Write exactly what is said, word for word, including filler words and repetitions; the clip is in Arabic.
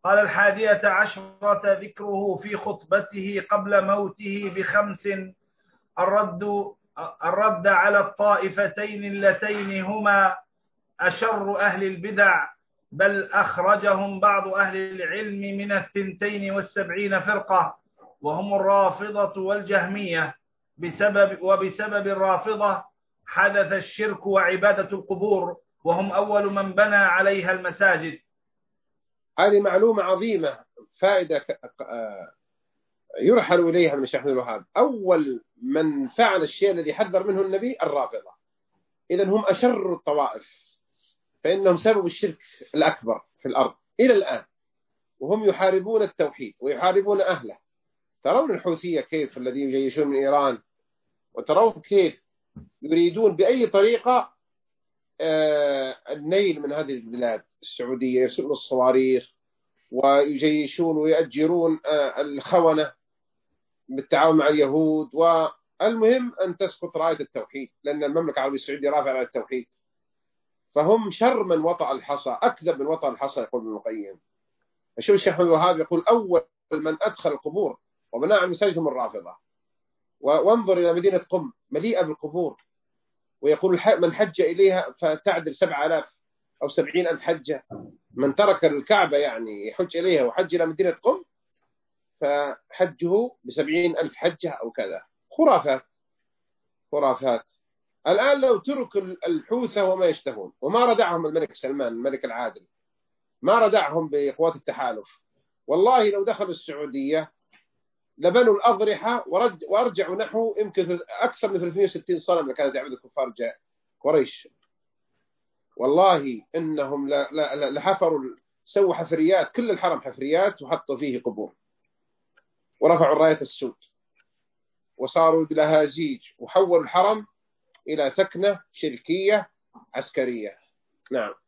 قال الحادية عشرة ذكره في خطبته قبل موته بخمس: الرد الرد على الطائفتين اللتين هما أشر أهل البدع، بل أخرجهم بعض أهل العلم من الثنتين والسبعين فرقة، وهم الرافضة والجهمية. بسبب وبسبب الرافضة حدث الشرك وعبادة القبور، وهم أول من بنى عليها المساجد. هذه معلومة عظيمة، فائدة ك- آه، يرحل إليها من شيخ الوهاب. أول من فعل الشيء الذي حذر منه النبي الرافضة، إذن هم أشر الطوائف، فإنهم سبب الشرك الأكبر في الأرض إلى الآن، وهم يحاربون التوحيد ويحاربون أهله. ترون الحوثية كيف الذي يجيشون من إيران، وترون كيف يريدون بأي طريقة آه، النيل من هذه البلاد السعودية، يرسلون الصواريخ ويجيشون ويأجرون آه، الخونة بالتعاون مع اليهود. والمهم أن تسقط راية التوحيد، لأن المملكة العربية السعودية رافعة على التوحيد. فهم شر من وطأ الحصى، أكذب من وطأ الحصى، يقول ابن القيم. شوف الشيخ محمد الوهاب يقول أول من أدخل القبور وبناء على المساجد هم الرافضة. وانظر إلى مدينة قم مليئة بالقبور، ويقول من حج إليها فتعدل سبع آلاف أو سبعين ألف حجة. من ترك الكعبة يعني يحج إليها وحج إلى مدينة قم فحجه بسبعين ألف حجة أو كذا. خرافات خرافات. الآن لو ترك الحوثة وما يشتهون، وما ردعهم الملك سلمان الملك العادل، ما ردعهم بقوات التحالف، والله لو دخلوا السعودية لبنوا الأضرحة ورج وأرجعوا نحو يمكن أكثر من ثلاثمائة وستين صنم اللي كانت يعبد الكفار جاء قريش. والله إنهم لحفروا، سووا حفريات، كل الحرم حفريات، وحطوا فيه قبور، ورفعوا الراية السود، وصاروا بلهازيج، وحولوا الحرم إلى ثكنة شركية عسكرية. نعم.